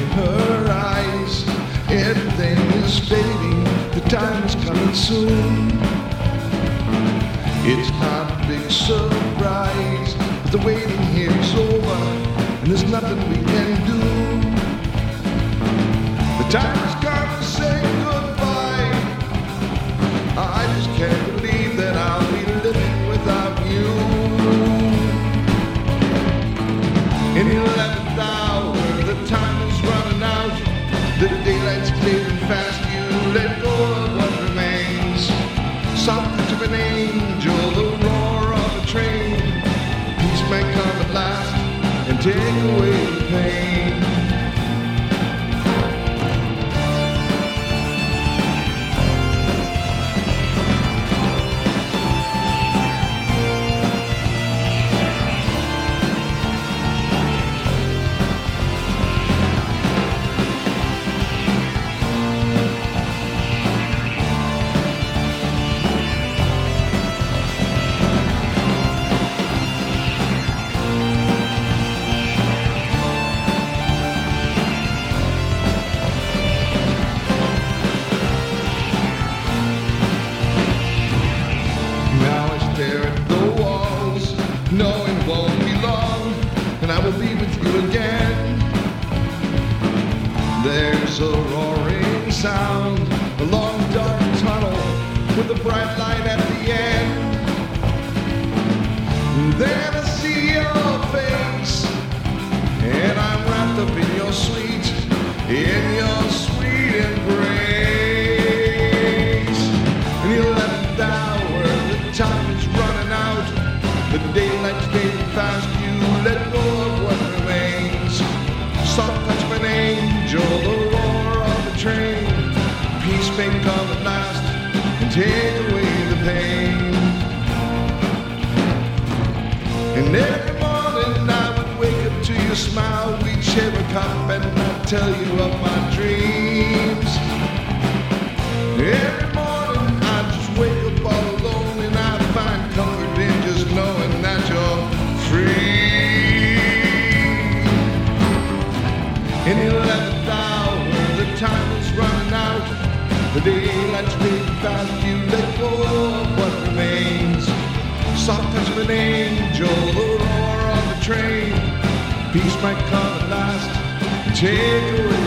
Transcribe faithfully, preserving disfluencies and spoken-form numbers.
her eyes. Everything is fading, the time is coming soon. It's not a big surprise, but the waiting here is over, and there's nothing we can do. The time has come to say goodbye. I just can't believe that I'll be living without you. In the eleventh hour, the time is running out. The daylight's fading fast. You let go of what remains. Soft touch of an angel, the roar of a train. Peace may come at last and take away the pain. Knowing it won't be long, and I will be with you again. There's a roaring sound, a long dark tunnel with a bright light at the end. And then I see your face, and I'm wrapped up in your sweet, in your sweet embrace. In the eleventh hour, the time is running out. The daylight's fading fast, you let go of what remains. Soft touch of an angel, the roar of a train. Peace may come at last and take away the pain. And every morning I would wake up to your smile. We'd share a cup and I'd tell you of my dreams. Every morning I'd just wake up all alone, and I'd find comfort in just knowing that you're free. In the eleventh hour, the time is running out. The daylight's fading fast, you let go of what remains. Soft touch of an angel, the roar of a train. Peace might come at last, take away